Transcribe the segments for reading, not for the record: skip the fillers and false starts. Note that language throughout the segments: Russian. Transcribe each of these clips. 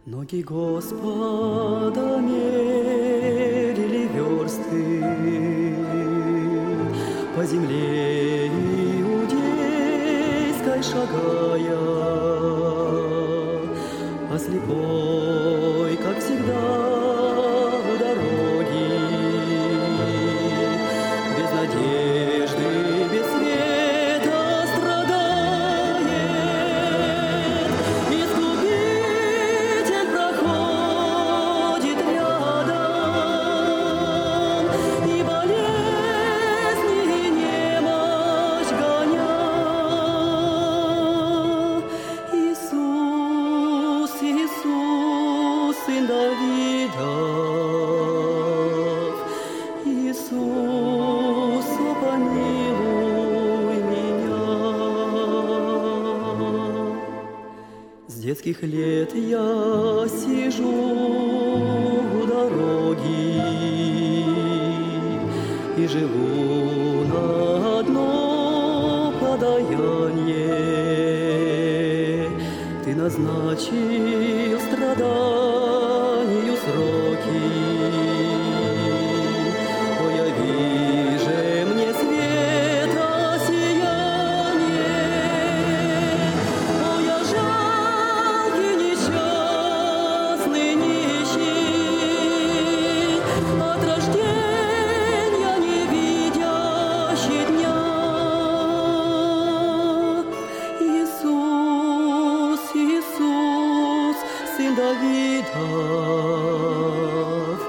Ноги Господа мерили версты по земле иудейской шагая, а слепой, как всегда, у дороги, без надежды, без света страдает. Искупитель проходит рядом, и болезни, и немощь гоня. Иисус, Иисус, Сын Давидов, Иисус, о, помилуй меня. С детских лет я сижу у дороги и живу на одно подаяние. Ты назначил страданию сроки. О, яви же мне света сияние. О, я жалкий, несчастный, нищий, от рождения не видящий дня. Иисус, Иисус, Сын Давидов,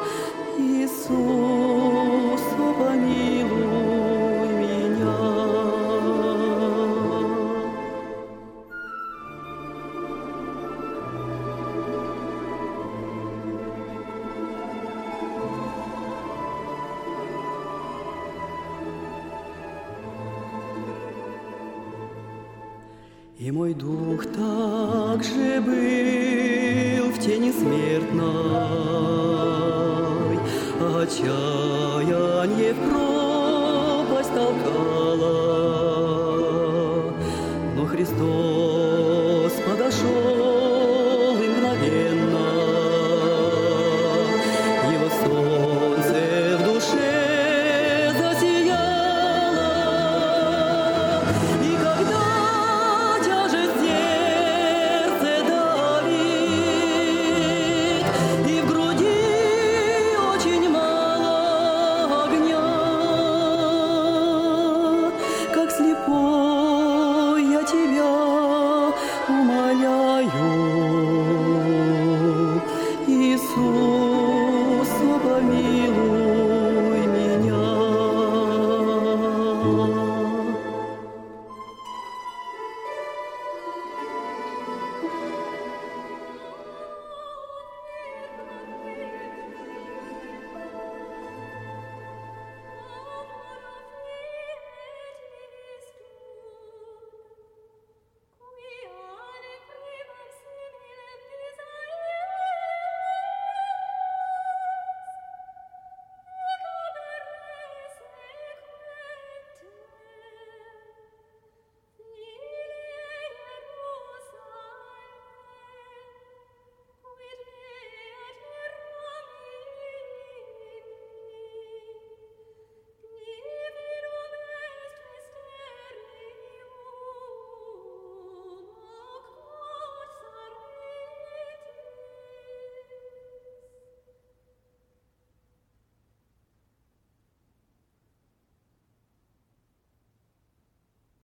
Иисус, о, помилуй меня. И мой дух также был в тени смертной, отчаяние в пропасть толкая.